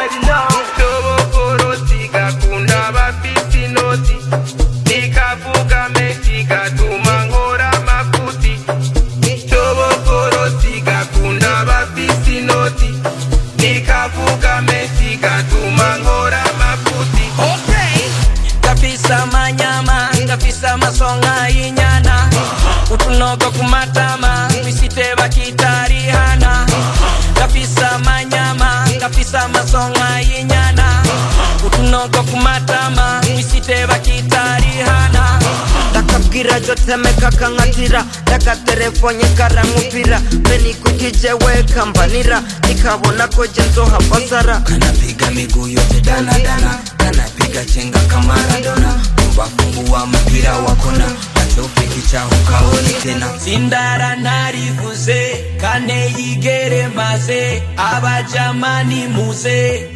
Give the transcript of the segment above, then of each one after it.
already know. Tobokorosi gakunda bafisi noti. Nikavuga menshi gatuma nkora mafuti. Tobokorosi gakunda bafisi noti. Nikavuga menshi gatuma nkora mafuti. Okay. Gafisa manyama, gafisa masonga inyana. Utunogo kumatama, visite bakitari hana. Gafisa manyama, gafisa masonga inyana. Utunogo kumatama, visite bakitari hana. Takabwira jote mekaka ngatira. Daga telefonye karamupira. Meni kukijewe kambanira. Nikabona ko jenzo hapasara. Kanapiga miguu yote dana dana. Kanapiga chenga kama Maradona. Mbafungua mpira wakona. Atofiki cha hukaoni tena. Sindara narivuze. Kane yigere maze. Abajamani muze.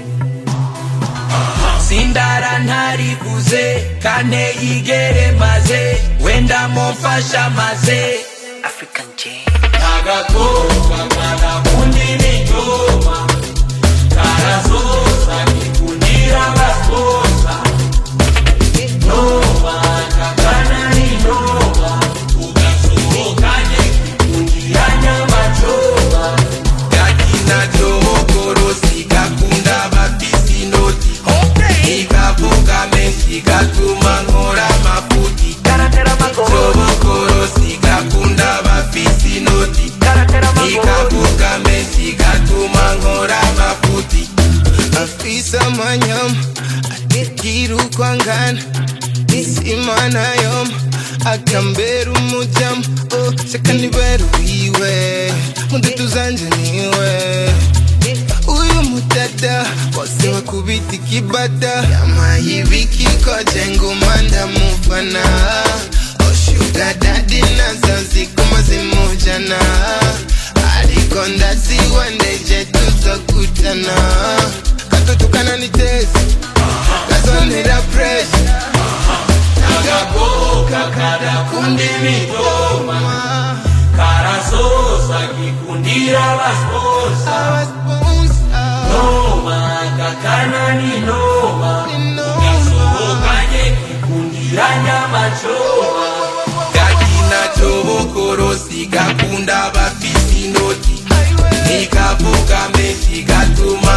Sindara narivuze. Kane yigere maze. Wenda mofasha maze. African J. Nagakoka kundi mitoma. Karazosa kikundira baskosa. Noma kakana ni noma. Ugasohokanye kikundira nyama choma. Gakina tobokorosi gakunda bafisi noti. Nikavuga menshi gatuma nkora mafuti. Tobokorosi gakunda bafisi noti. Nikavuga menshi gatuma nkora mafuti. Afisa manyam Atikiru kwangana Isimana yom Akamberu mujam Oh, sekani beru iwe Mundutu zanje niwe Uyu mutata Wase wakubiti kibata Yama hiviki kwa jengo manda mufana Oh, sugar daddy na zanzi kumazimu jana Alikonda siwande jetu zakutana Katotukana ni tesi Kazonera pressure Nagakoka kada kundi mitoma. Karazosa kikundira baskosa. Noma kakana ni noma. Ugasohokanye kikundira nyama choma. Gakina tobokorosi gakunda bafisi noti. Nikavuga menshi gatuma